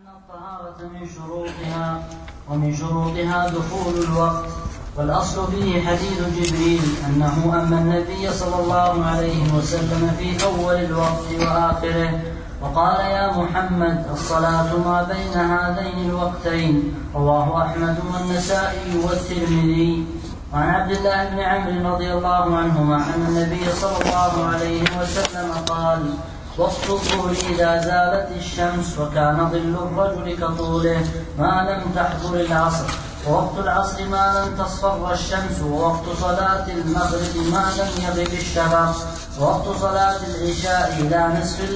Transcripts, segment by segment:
الطهارة ومن شروطها دخول الوقت. والأصل فيه حديث جبريل أنه أما النبي صلى الله عليه وسلم في أول الوقت وآخره وقال يا محمد الصلاة ما بين هذين الوقتين. رواه أحمد والنسائي والترمذي. وعن عبد الله بن عمرو رضي الله عنهما أن النبي صلى الله عليه وسلم قال وقت الظهر إذا زالت الشمس وكان ظل الرجل كطوله ما لم تحضر العصر، ووقت العصر ما لم تصفر الشمس، ووقت صلاة المغرب ما لم يغب الشفق، ووقت صلاة العشاء إلى نصف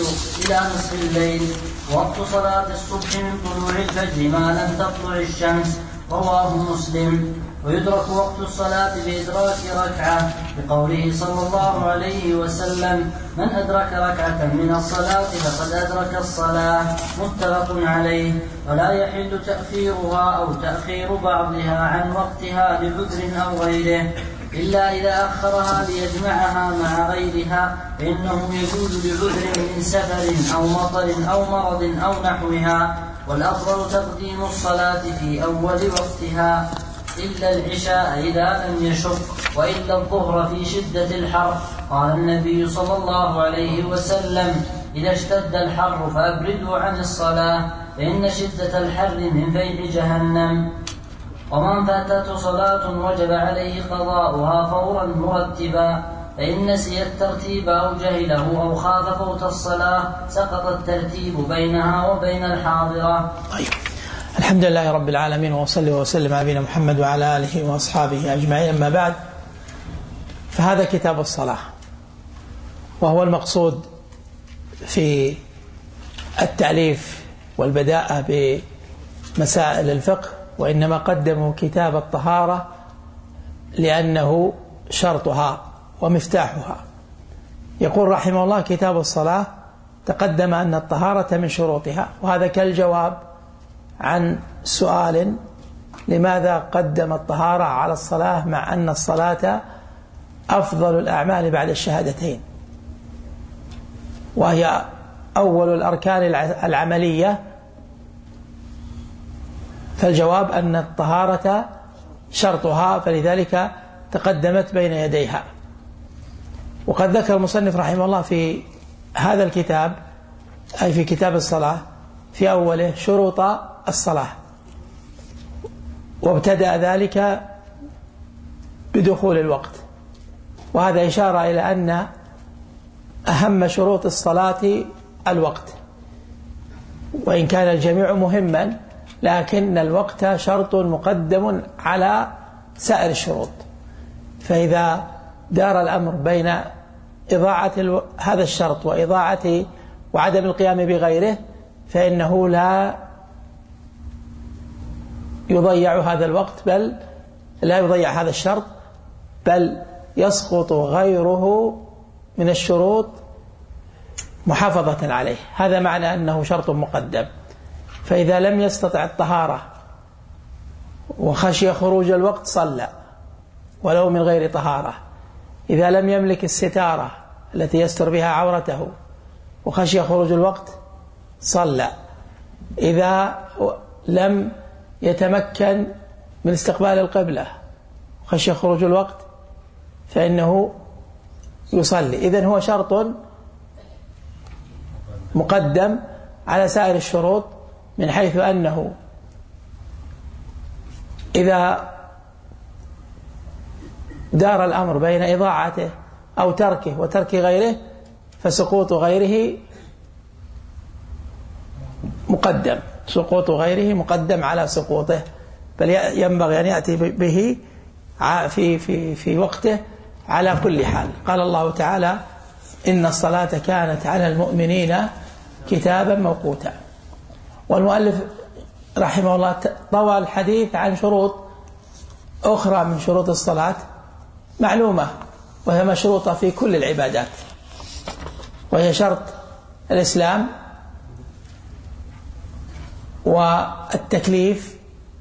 الليل، ووقت صلاة الصبح من طلوع الفجر ما لم تطلع الشمس. رواه مسلم. ويدرك وقت الصلاة بإدراك ركعة بقوله صلى الله عليه وسلم من أدرك ركعة من الصلاة فقد أدرك الصلاة. متفق عليه. ولا يحل تأخيرها أو تأخير بعضها عن وقتها لعذر أو غيره إلا إذا أخرها ليجمعها مع غيرها، فإنه يجوز لعذر من سفر أو مطر أو مرض أو نحوها. والأفضل تقديم الصلاة في أول وقتها إلا العشاء إذا لم يشق، وإلا الظهر في شدة الحر. قال النبي صلى الله عليه وسلم إذا اشتد الحر فأبردوا عن الصلاة فإن شدة الحر من فيح جهنم. ومن فاتته صلاة وجب عليه قضاؤها فورا مرتبا، فإن نسي الترتيب أو جهله أو خاف فوت الصلاة سقط الترتيب بينها وبين الحاضرة. الحمد لله رب العالمين، وصلى وسلم على نبينا محمد وعلى آله وأصحابه أجمعين. أما بعد، فهذا كتاب الصلاة، وهو المقصود في التأليف والبداءة بمسائل الفقه، وإنما قدموا كتاب الطهارة لأنه شرطها ومفتاحها. يقول رحمه الله كتاب الصلاة تقدم أن الطهارة من شروطها، وهذا كالجواب عن سؤال لماذا قدم الطهارة على الصلاة مع أن الصلاة أفضل الأعمال بعد الشهادتين، وهي أول الأركان العملية. فالجواب أن الطهارة شرطها، فلذلك تقدمت بين يديها. وقد ذكر المصنف رحمه الله في هذا الكتاب، أي في كتاب الصلاة، في أوله شروط الصلاة، وابتدأ ذلك بدخول الوقت، وهذا إشارة إلى أن أهم شروط الصلاة الوقت، وإن كان الجميع مهما لكن الوقت شرط مقدم على سائر الشروط. فإذا دار الأمر بين إضاعة هذا الشرط وعدم القيام بغيره فإنه لا يضيع هذا الوقت، بل لا يضيع هذا الشرط، بل يسقط غيره من الشروط محافظة عليه. هذا معنى أنه شرط مقدم. فإذا لم يستطع الطهارة وخشي خروج الوقت صلى ولو من غير طهارة. إذا لم يملك الستارة التي يستر بها عورته وخشي خروج الوقت صلى. إذا لم يتمكن من استقبال القبلة وخشي خروج الوقت فإنه يصلي. إذن هو شرط مقدم على سائر الشروط، من حيث أنه إذا دار الأمر بين إضاعته أو تركه وترك غيره فسقوط غيره مقدم، سقوط غيره مقدم على سقوطه، بل ينبغي أن يأتي به في وقته على كل حال. قال الله تعالى إن الصلاة كانت على المؤمنين كتابا موقوتا. والمؤلف رحمه الله طوى الحديث عن شروط أخرى من شروط الصلاة معلومة، وهي مشروطة في كل العبادات، وهي شرط الإسلام والتكليف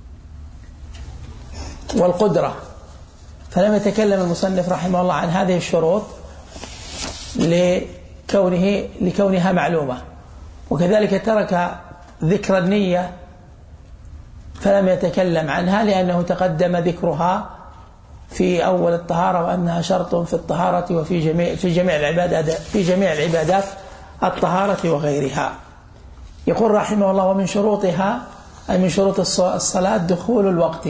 والقدرة. فلم يتكلم المصنف رحمه الله عن هذه الشروط لكونها معلومة، وكذلك ترك ذكر النية فلم يتكلم عنها لأنه تقدم ذكرها في أول الطهارة وأنها شرط في الطهارة وفي جميع العبادات الطهارة وغيرها. يقول رحمه الله: ومن شروطها أي من شروط الصلاة دخول الوقت،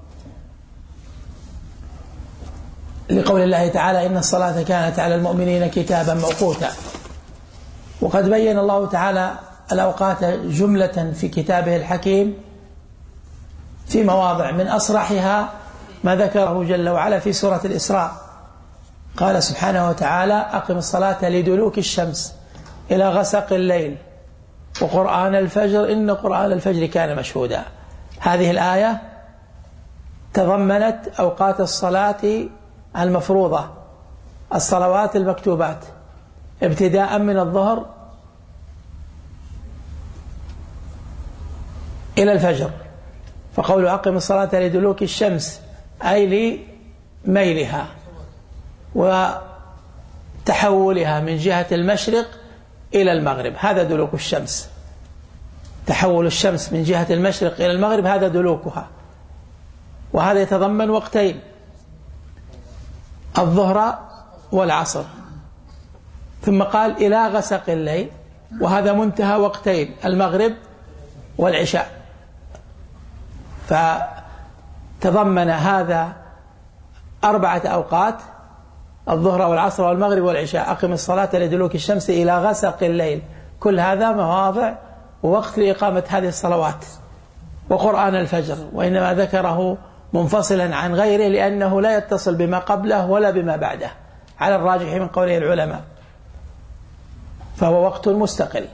لقول الله تعالى: إن الصلاة كانت على المؤمنين كتابا موقوتا. وقد بين الله تعالى الأوقات جملة في كتابه الحكيم في مواضع، من أصرحها ما ذكره جل وعلا في سورة الإسراء، قال سبحانه وتعالى: أقم الصلاة لدلوك الشمس إلى غسق الليل وقرآن الفجر إن قرآن الفجر كان مشهودا. هذه الآية تضمنت أوقات الصلاة المفروضة، الصلوات المكتوبات، ابتداء من الظهر إلى الفجر. فقول أقم الصلاة لدلوك الشمس أي لميلها وتحولها من جهة المشرق إلى المغرب، هذا دلوك الشمس. تحول الشمس من جهة المشرق إلى المغرب هذا دلوكها، وهذا يتضمن وقتين: الظهر والعصر. ثم قال إلى غسق الليل، وهذا منتهى وقتين: المغرب والعشاء. فتضمن هذا 4 أوقات: الظهر والعصر والمغرب والعشاء. أقم الصلاة لدلوك الشمس إلى غسق الليل، كل هذا مواضع ووقت لإقامة هذه الصلوات. وقرآن الفجر، وإنما ذكره منفصلا عن غيره لأنه لا يتصل بما قبله ولا بما بعده على الراجح من قوله العلماء، فهو وقت مستقل.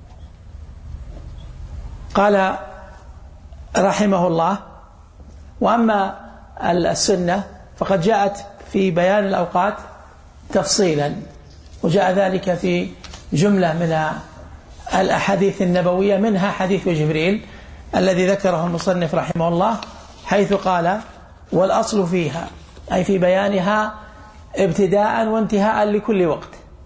قال رحمه الله: وأما السنة فقد جاءت في بيان الأوقات تفصيلا، وجاء ذلك في جملة من الأحاديث النبوية، منها حديث جبريل الذي ذكره المصنف رحمه الله، حيث قال: والأصل فيها أي في بيانها ابتداء وانتهاء لكل وقت.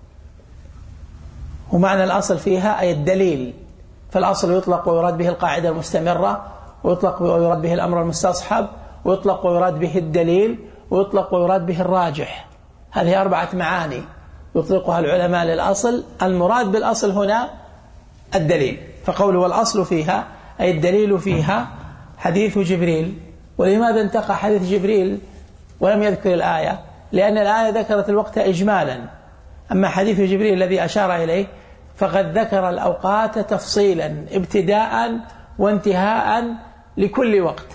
ومعنى الأصل فيها أي الدليل، فالأصل يطلق ويراد به القاعدة المستمرة، ويطلق ويراد به الأمر المستصحب، ويطلق ويراد به الدليل، ويطلق ويراد به الراجح. هذه 4 معاني يطلقها العلماء للأصل. المراد بالأصل هنا الدليل، فقوله والأصل فيها أي الدليل فيها حديث جبريل. ولماذا انتقى حديث جبريل ولم يذكر الآية؟ لأن الآية ذكرت الوقت إجمالا، أما حديث جبريل الذي أشار إليه فقد ذكر الأوقات تفصيلا ابتداء وانتهاء لكل وقت.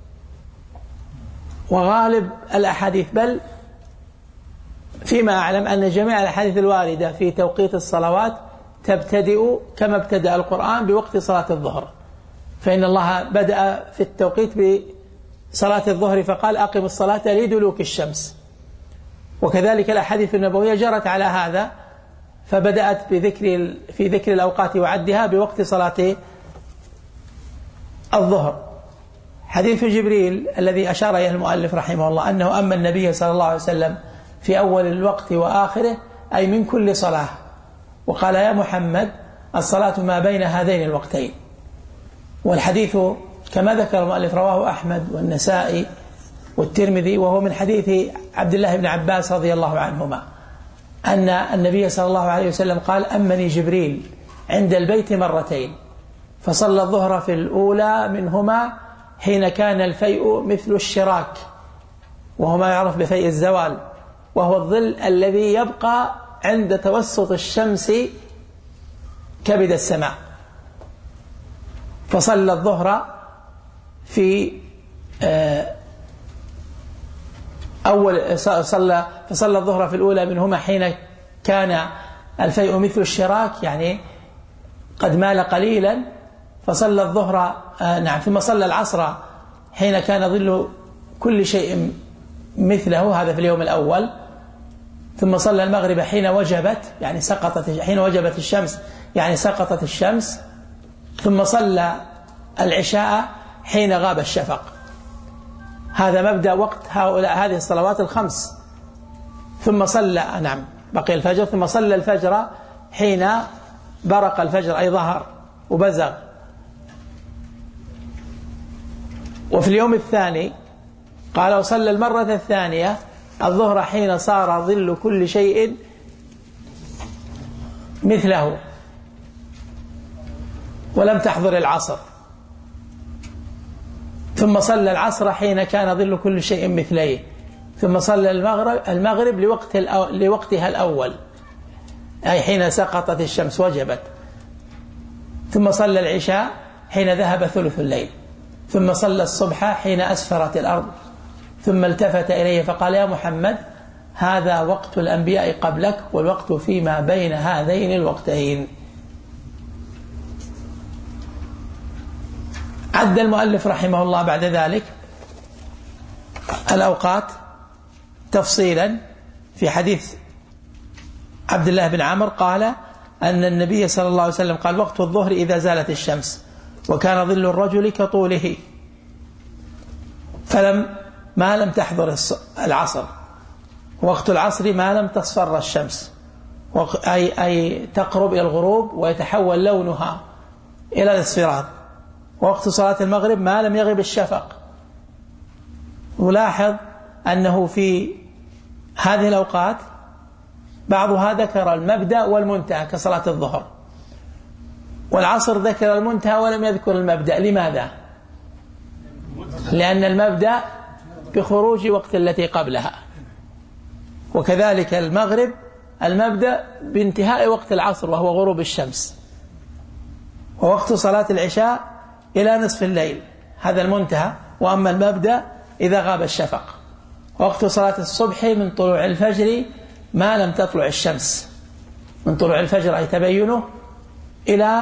وغالب الأحاديث، بل فيما أعلم أن جميع الأحاديث الواردة في توقيت الصلوات تبتدئ كما ابتدأ القرآن بوقت صلاة الظهر، فإن الله بدأ في التوقيت بصلاة الظهر فقال: أقم الصلاة لدلوك الشمس. وكذلك الأحاديث النبوية جرت على هذا، فبدأت في ذكر الأوقات وعدها بوقت صلاة الظهر. حديث جبريل الذي أشار إليه المؤلف رحمه الله أنه أما النبي صلى الله عليه وسلم في أول الوقت وآخره أي من كل صلاة، وقال: يا محمد الصلاة ما بين هذين الوقتين. والحديث كما ذكر المؤلف رواه أحمد والنسائي والترمذي، وهو من حديث عبد الله بن عباس رضي الله عنهما أن النبي صلى الله عليه وسلم قال: أمني جبريل عند البيت 2 مرتين، فصلى الظهر في الأولى منهما حين كان الفيء مثل الشراك، وهو ما يعرف بفيء الزوال، وهو الظل الذي يبقى عند توسط الشمس كبد السماء. فصلى الظهر فصلى الظهر في الأولى منهما حين كان الفيء مثل الشراك، يعني قد مال قليلا، فصلى الظهر ثم صلى العصر حين كان ظل كل شيء مثله، هذا في اليوم الأول. ثم صلى المغرب حين وجبت، يعني حين وجبت الشمس، يعني سقطت الشمس. ثم صلى العشاء حين غاب الشفق. هذا مبدأ وقت هذه الصلوات ال5. ثم صلى بقي الفجر، ثم صلى الفجر حين برق الفجر أي ظهر وبزغ. وفي اليوم الثاني قال وصلى المرة الثانية الظهر حين صار ظل كل شيء مثله ولم تحضر العصر، ثم صلى العصر حين كان ظل كل شيء مثليه، ثم صلى المغرب لوقتها الأول أي حين سقطت الشمس وجبت، ثم صلى العشاء حين ذهب ثلث الليل، ثم صلى الصبح حين أسفرت الأرض، ثم التفت إليه فقال يا محمد هذا وقت الأنبياء قبلك والوقت فيما بين هذين الوقتين. عد المؤلف رحمه الله بعد ذلك الأوقات تفصيلا في حديث عبد الله بن عمرو قال أن النبي صلى الله عليه وسلم قال وقت الظهر إذا زالت الشمس وكان ظل الرجل كطوله ما لم تحضر العصر، وقت العصر ما لم تصفر الشمس أي تقرب إلى الغروب ويتحول لونها إلى الاصفرار، ووقت صلاة المغرب ما لم يغب الشفق. ولاحظ أنه في هذه الأوقات بعضها ذكر المبدأ والمنتهى كصلاة الظهر، والعصر ذكر المنتهى ولم يذكر المبدأ. لماذا؟ لأن المبدأ بخروج وقت التي قبلها، وكذلك المغرب المبدأ بانتهاء وقت العصر وهو غروب الشمس، ووقت صلاة العشاء إلى نصف الليل هذا المنتهى، وأما المبدأ إذا غاب الشفق. وقت صلاة الصبح من طلوع الفجر ما لم تطلع الشمس، من طلوع الفجر أي تبينه إلى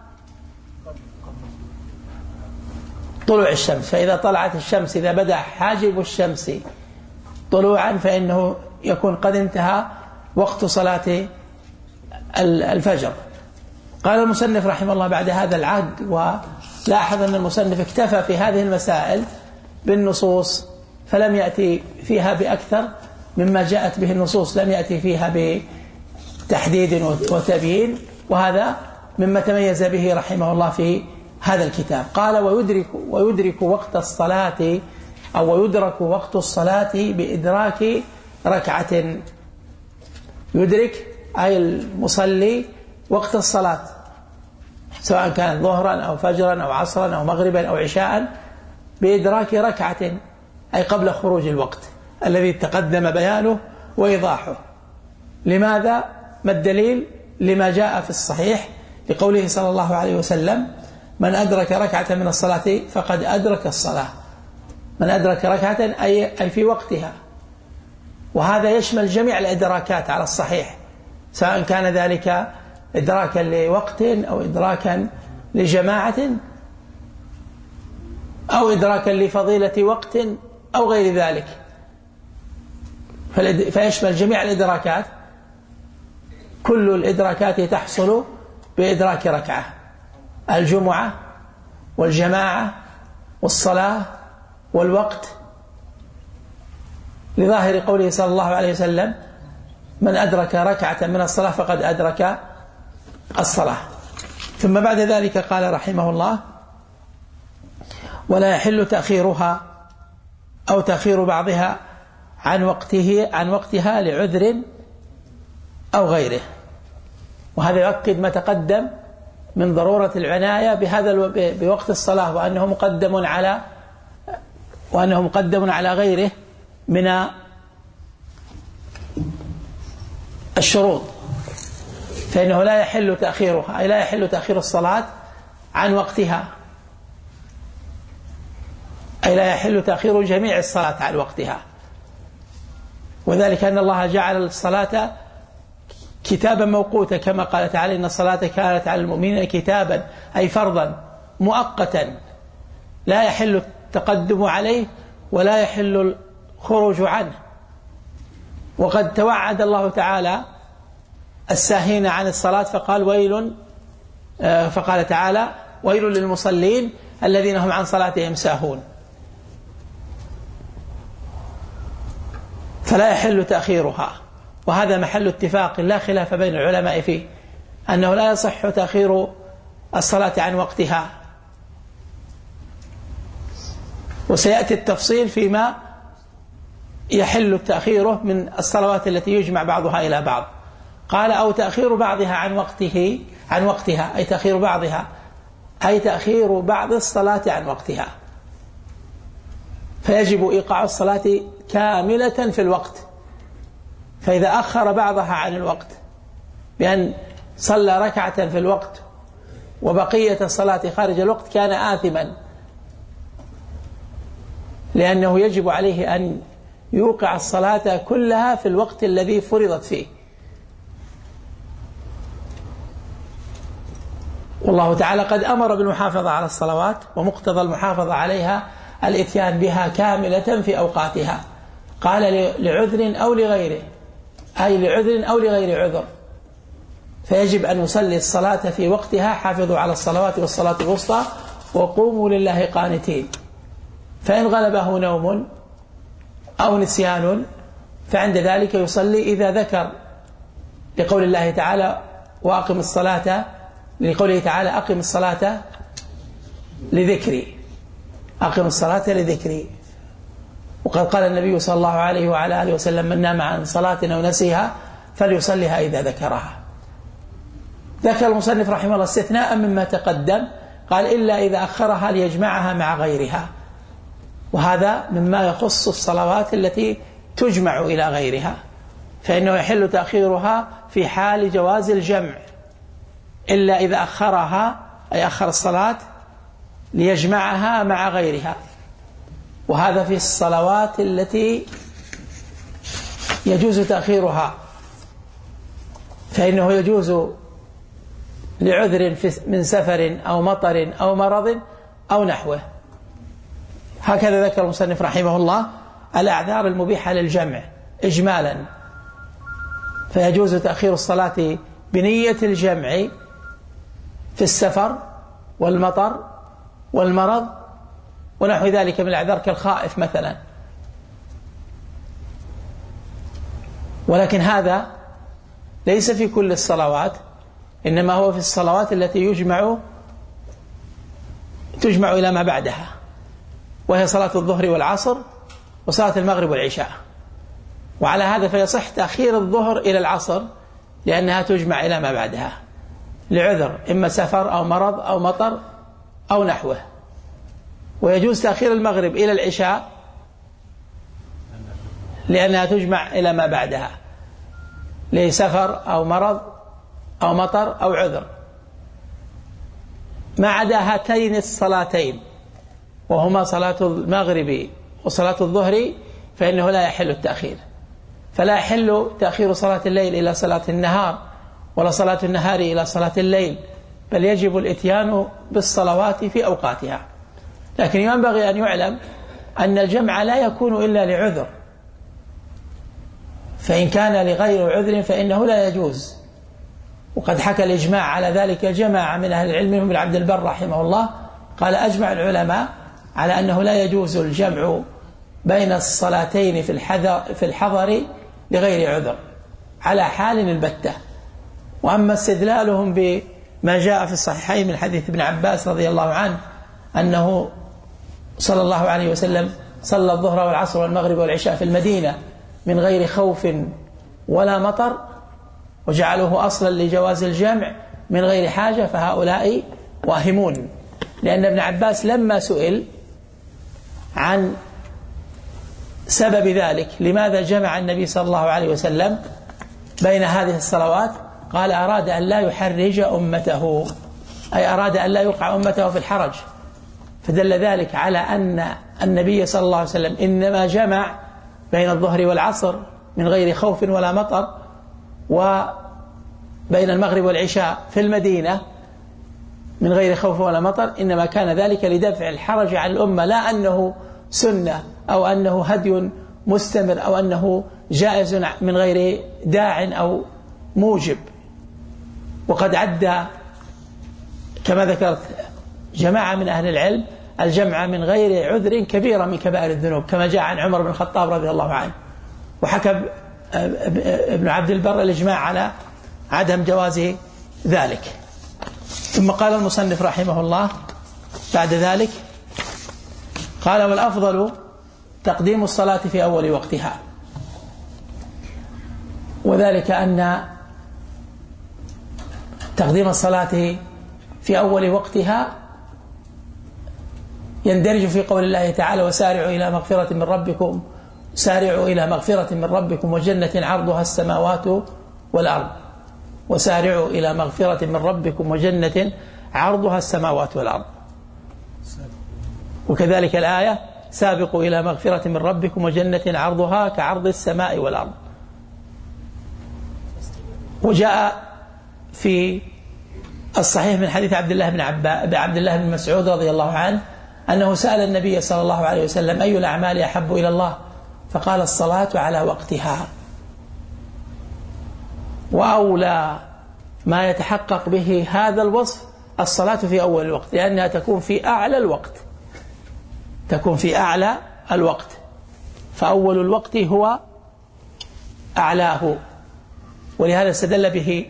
طلوع الشمس، فإذا طلعت الشمس إذا بدأ حاجب الشمس طلوعا فإنه يكون قد انتهى وقت صلاة الفجر. قال المصنف رحمه الله بعد هذا العهد، ولاحظ أن المصنف اكتفى في هذه المسائل بالنصوص فلم يأتي فيها بأكثر مما جاءت به النصوص، لم يأتي فيها بتحديد وتبيين، وهذا مما تميز به رحمه الله في هذا الكتاب. قال ويدرك وقت الصلاة أو ويدرك وقت الصلاة بإدراك ركعة. يدرك أي المصلي وقت الصلاة سواء كان ظهرا أو فجرا أو عصرا أو مغربا أو عشاء بإدراك ركعة أي قبل خروج الوقت الذي تقدم بيانه وإيضاحه. لماذا؟ ما الدليل؟ لما جاء في الصحيح لقوله صلى الله عليه وسلم من أدرك ركعة من الصلاة فقد أدرك الصلاة. من أدرك ركعة أي في وقتها، وهذا يشمل جميع الإدراكات على الصحيح، سواء كان ذلك إدراكا لوقت أو إدراكا لجماعة أو إدراكا لفضيلة وقت أو غير ذلك، فيشمل جميع الإدراكات. كل الإدراكات تحصل بإدراك ركعة، الجمعة والجماعة والصلاة والوقت، لظاهر قوله صلى الله عليه وسلم من أدرك ركعة من الصلاة فقد أدرك الصلاة. ثم بعد ذلك قال رحمه الله ولا يحل تأخيرها أو تأخير بعضها عن وقتها لعذر أو غيره. وهذا يؤكد ما تقدم من ضرورة العناية بوقت الصلاة، وأنه مقدم على غيره من الشروط، فإنه لا يحل تأخيرها أي لا يحل تأخير الصلاة عن وقتها، أي لا يحل تأخير جميع الصلاة عن وقتها. وذلك أن الله جعل الصلاة كتابا موقوتا كما قال تعالى إن الصلاة كانت على المؤمنين كتابا أي فرضا مؤقتا لا يحل التقدم عليه ولا يحل الخروج عنه. وقد توعد الله تعالى الساهين عن الصلاة فقال تعالى ويل للمصلين الذين هم عن صلاتهم ساهون. فلا يحل تأخيرها، وهذا محل اتفاق لا خلاف بين العلماء فيه أنه لا يصح تأخير الصلاة عن وقتها. وسيأتي التفصيل فيما يحل تأخيره من الصلوات التي يجمع بعضها إلى بعض. قال أو تأخير بعضها عن وقتها أي تأخير بعضها أي تأخير بعض الصلاة عن وقتها، فيجب إيقاع الصلاة كاملة في الوقت. فإذا أخر بعضها عن الوقت بأن صلى ركعة في الوقت وبقية الصلاة خارج الوقت كان آثما، لأنه يجب عليه أن يوقع الصلاة كلها في الوقت الذي فرضت فيه. والله تعالى قد أمر بالمحافظة على الصلوات، ومقتضى المحافظة عليها الإتيان بها كاملة في أوقاتها. قال لعذر أو لغيره، أي لعذر أو لغير عذر، فيجب أن يصلي الصلاة في وقتها. حافظوا على الصلوات والصلاة الوسطى وقوموا لله قانتين. فإن غلبه نوم أو نسيان فعند ذلك يصلي إذا ذكر، لقول الله تعالى وأقم الصلاة، لقوله تعالى أقم الصلاة لذكري، أقم الصلاة لذكري. وقد قال النبي صلى الله عليه وعلى آله وسلم من نام عن صلاة أو نسيها فليصليها إذا ذكرها. ذكر المصنف رحمه الله استثناء مما تقدم، قال إلا إذا أخرها ليجمعها مع غيرها، وهذا مما يخص الصلوات التي تجمع إلى غيرها، فإنه يحل تأخيرها في حال جواز الجمع، إلا إذا أخرها أي أخر الصلاة ليجمعها مع غيرها. وهذا في الصلوات التي يجوز تأخيرها، فإنه يجوز لعذر من سفر أو مطر أو مرض أو نحوه. هكذا ذكر المصنف رحمه الله الأعذار المبيحة للجمع إجمالا، فيجوز تأخير الصلاة بنية الجمع في السفر والمطر والمرض ونحو ذلك من الأعذار كالخائف مثلا. ولكن هذا ليس في كل الصلوات، إنما هو في الصلوات التي تجمع إلى ما بعدها، وهي صلاة الظهر والعصر وصلاة المغرب والعشاء. وعلى هذا فيصح تأخير الظهر إلى العصر لأنها تجمع إلى ما بعدها لعذر إما سفر أو مرض أو مطر أو نحوه. ويجوز تأخير المغرب إلى العشاء لأنها تجمع إلى ما بعدها لسفر أو مرض أو مطر أو عذر. ما عدا هاتين الصلاتين وهما صلاة المغرب وصلاة الظهر فإنه لا يحل التأخير، فلا يحل تأخير صلاة الليل إلى صلاة النهار ولا صلاة النهار إلى صلاة الليل، بل يجب الإتيان بالصلوات في أوقاتها. لكن ينبغي أن يعلم أن الجمع لا يكون إلا لعذر، فإن كان لغير عذر فإنه لا يجوز. وقد حكى الإجماع على ذلك جماعة من أهل العلم منهم ابن عبد البر رحمه الله، قال أجمع العلماء على أنه لا يجوز الجمع بين الصلاتين في الحضر لغير عذر على حال البتة. وأما استدلالهم بما جاء في الصحيحين من حديث ابن عباس رضي الله عنه أنه صلى الله عليه وسلم صلى الظهر والعصر والمغرب والعشاء في المدينة من غير خوف ولا مطر وجعلوه أصلا لجواز الجمع من غير حاجة، فهؤلاء واهمون. لأن ابن عباس لما سئل عن سبب ذلك لماذا جمع النبي صلى الله عليه وسلم بين هذه الصلوات قال أراد أن لا يحرج أمته، أي أراد أن لا يوقع أمته في الحرج. فدل ذلك على أن النبي صلى الله عليه وسلم إنما جمع بين الظهر والعصر من غير خوف ولا مطر، وبين المغرب والعشاء في المدينة من غير خوف ولا مطر، إنما كان ذلك لدفع الحرج عن الأمة، لا أنه سنة أو أنه هدي مستمر أو أنه جائز من غير داع أو موجب. وقد عد كما ذكرت جماعة من أهل العلم الجمع من غير عذر كبيرة من كبائر الذنوب، كما جاء عن عمر بن الخطاب رضي الله عنه. وحكى ابن عبد البر الإجماع على عدم جواز ذلك. ثم قال المصنف رحمه الله بعد ذلك قال والأفضل تقديم الصلاة في أول وقتها، وذلك أن تقديم الصلاة في أول وقتها يندرج في قول الله تعالى وسارعوا إلى مغفرة من ربكم، سارعوا إلى مغفرة من ربكم وجنة عرضها السماوات والأرض، وسارعوا إلى مغفرة من ربكم وجنة عرضها السماوات والأرض. وكذلك الآية سابقوا إلى مغفرة من ربكم وجنة عرضها كعرض السماء والأرض. وجاء في الصحيح من حديث عبد الله بن مسعود رضي الله عنه أنه سأل النبي صلى الله عليه وسلم أي الأعمال أحب إلى الله؟ فقال الصلاة على وقتها. وأولى ما يتحقق به هذا الوصف الصلاة في أول الوقت، لأنها تكون في أعلى الوقت، تكون في أعلى الوقت، فأول الوقت هو أعلاه. ولهذا استدل به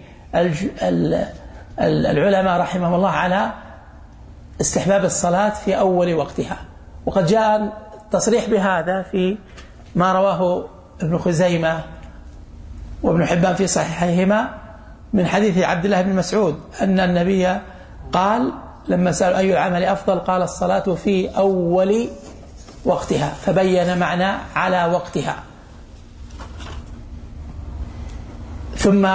العلماء رحمهم الله على استحباب الصلاة في أول وقتها. وقد جاء تصريح بهذا في ما رواه ابن خزيمة وابن حبان في صحيحيهما من حديث عبد الله بن مسعود أن النبي قال لما سأل أي العمل أفضل قال الصلاة في أول وقتها، فبين معنى على وقتها. ثم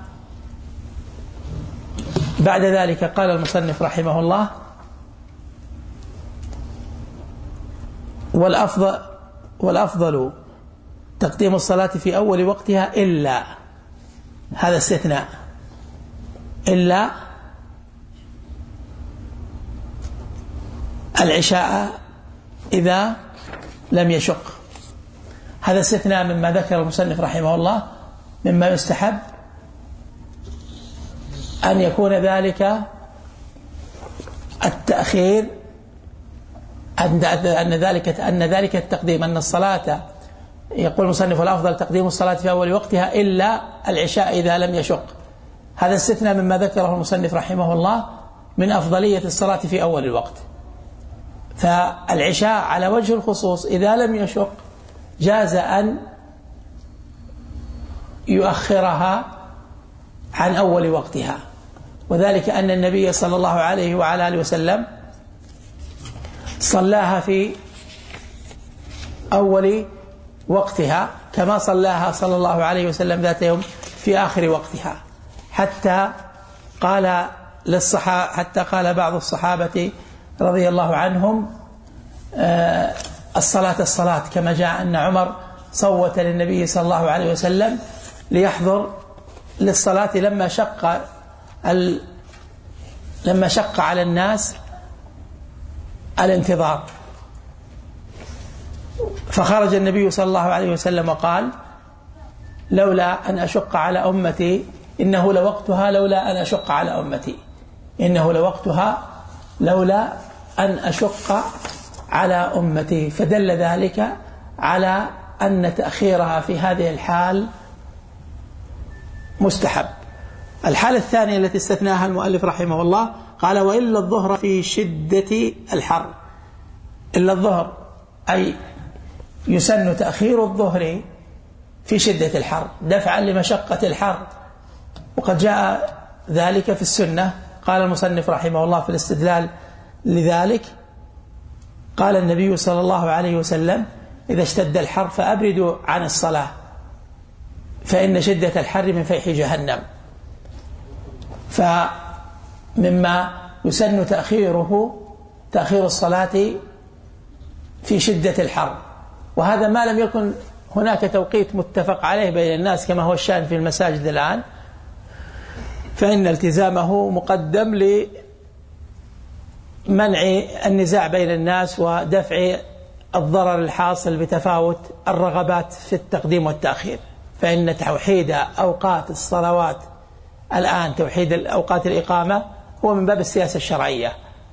بعد ذلك قال المصنف رحمه الله والأفضل تقديم الصلاة في أول وقتها إلا، هذا استثناء، إلا العشاء إذا لم يشق. هذا استثناء مما ذكر المصنف رحمه الله مما يستحب أن يكون ذلك التأخير، أن ذلك التقديم، أن الصلاة يقول المصنف والأفضل تقديم الصلاة في أول وقتها إلا العشاء إذا لم يشق. هذا استثناء مما ذكره المصنف رحمه الله من أفضلية الصلاة في أول الوقت. فالعشاء على وجه الخصوص إذا لم يشق جاز أن يؤخرها عن أول وقتها، وذلك أن النبي صلى الله عليه وعلى آله وسلم صلاها في أول وقتها كما صلاها صلى الله عليه وسلم ذات يوم في آخر وقتها، حتى قال بعض الصحابة رضي الله عنهم الصلاة كما جاء أن عمر صوت للنبي صلى الله عليه وسلم ليحضر للصلاة لما شق على الناس الانتظار، فخرج النبي صلى الله عليه وسلم وقال لولا أن أشق على أمتي إنه لوقتها لولا أن أشق على أمتي، إنه لوقتها لولا أن أشق على أمتي. فدل ذلك على أن تأخيرها في هذه الحال مستحب. الحالة الثانية التي استثناها المؤلف رحمه الله قال وإلا الظهر في شدة الحر. إلا الظهر أي يسن تأخير الظهر في شدة الحر دفعا لمشقة الحر، وقد جاء ذلك في السنة. قال المصنف رحمه الله في الاستدلال لذلك قال النبي صلى الله عليه وسلم إذا اشتد الحر فأبردوا عن الصلاة فإن شدة الحر من فيح جهنم. فمما يسن تأخير الصلاة في شدة الحر، وهذا ما لم يكن هناك توقيت متفق عليه بين الناس كما هو الشأن في المساجد الآن، فإن التزامه مقدم لمنع النزاع بين الناس ودفع الضرر الحاصل بتفاوت الرغبات في التقديم والتأخير. فإن توحيد أوقات الصلوات الآن، توحيد أوقات الإقامة، هو من باب السياسة الشرعية.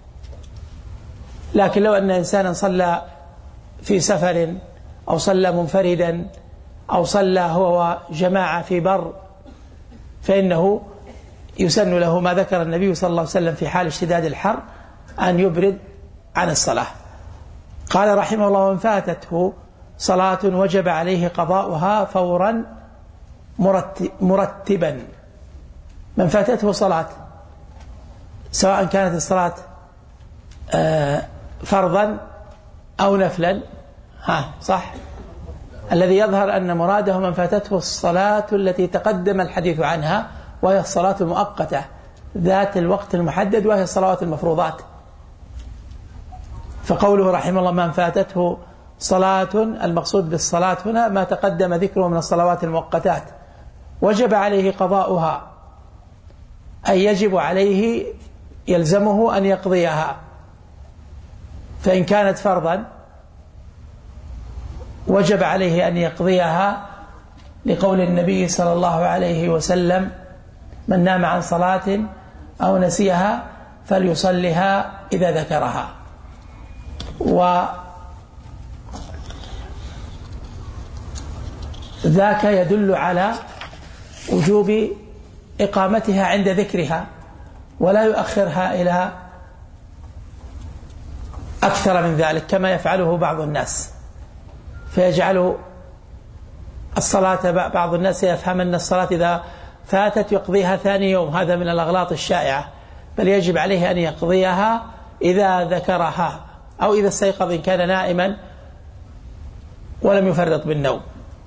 لكن لو أن إنسانا صلى في سفر أو صلى منفردا أو صلى هو جماعة في بر فإنه يسن له ما ذكر النبي صلى الله عليه وسلم في حال اشتداد الحر أن يبرد عن الصلاة. قال رحمه الله: من فاتته صلاة وجب عليه قضاؤها فورا مرتبا. من فاتته صلاة، سواء كانت الصلاة فرضا أو نفلا، صح؟ الذي يظهر أن مراده من فاتته الصلاة التي تقدم الحديث عنها، وهي الصلاة المؤقتة ذات الوقت المحدد، وهي الصلوات المفروضات. فقوله رحمه الله: من فاتته صلاة، المقصود بالصلاة هنا ما تقدم ذكره من الصلوات المؤقتات، وجب عليه قضاؤها، أي يجب عليه يلزمه أن يقضيها. فإن كانت فرضا وجب عليه أن يقضيها، لقول النبي صلى الله عليه وسلم: من نام عن صلاة أو نسيها فليصلها إذا ذكرها. وذاك يدل على وجوب إقامتها عند ذكرها، ولا يؤخرها إلى أكثر من ذلك كما يفعله بعض الناس، فيجعل الصلاة، بعض الناس يفهم أن الصلاة إذا فاتت يقضيها ثاني يوم، هذا من الأغلاط الشائعة، بل يجب عليه أن يقضيها إذا ذكرها أو إذا استيقظ إن كان نائما ولم يفرط بالنوم.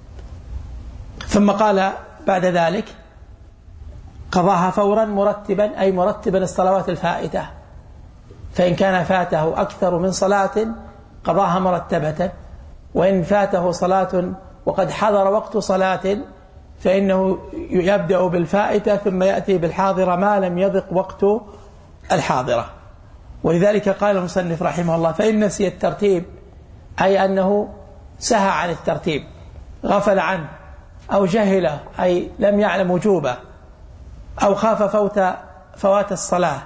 ثم قال بعد ذلك: قضاها فورا مرتبا، أي مرتبا الصلوات الفائتة. فإن كان فاته أكثر من صلاة قضاها مرتبة، وإن فاته صلاة وقد حضر وقت صلاة فإنه يبدأ بالفائتة ثم يأتي بالحاضرة ما لم يضق وقت الحاضرة. ولذلك قال المصنف رحمه الله: فإن نسي الترتيب، أي أنه سهى عن الترتيب، غفل عنه أو جهله، أي لم يعلم وجوبه، أو خاف فوات الصلاة،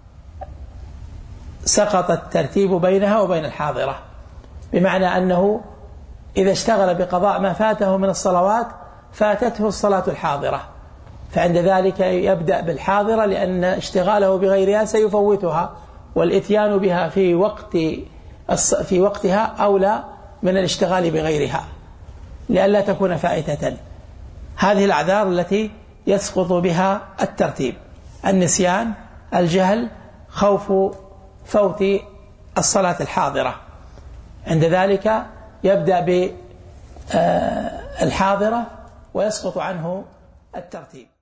سقط الترتيب بينها وبين الحاضرة، بمعنى أنه إذا اشتغل بقضاء ما فاته من الصلوات فاتته الصلاة الحاضرة، فعند ذلك يبدأ بالحاضرة، لأن اشتغاله بغيرها سيفوتها، والإتيان بها في وقتها أولى من الاشتغال بغيرها لئلا تكون فائتة. هذه الأعذار التي يسقط بها الترتيب: النسيان، الجهل، خوف فوت الصلاة الحاضرة. عند ذلك يبدأ بالحاضرة ويسقط عنه الترتيب.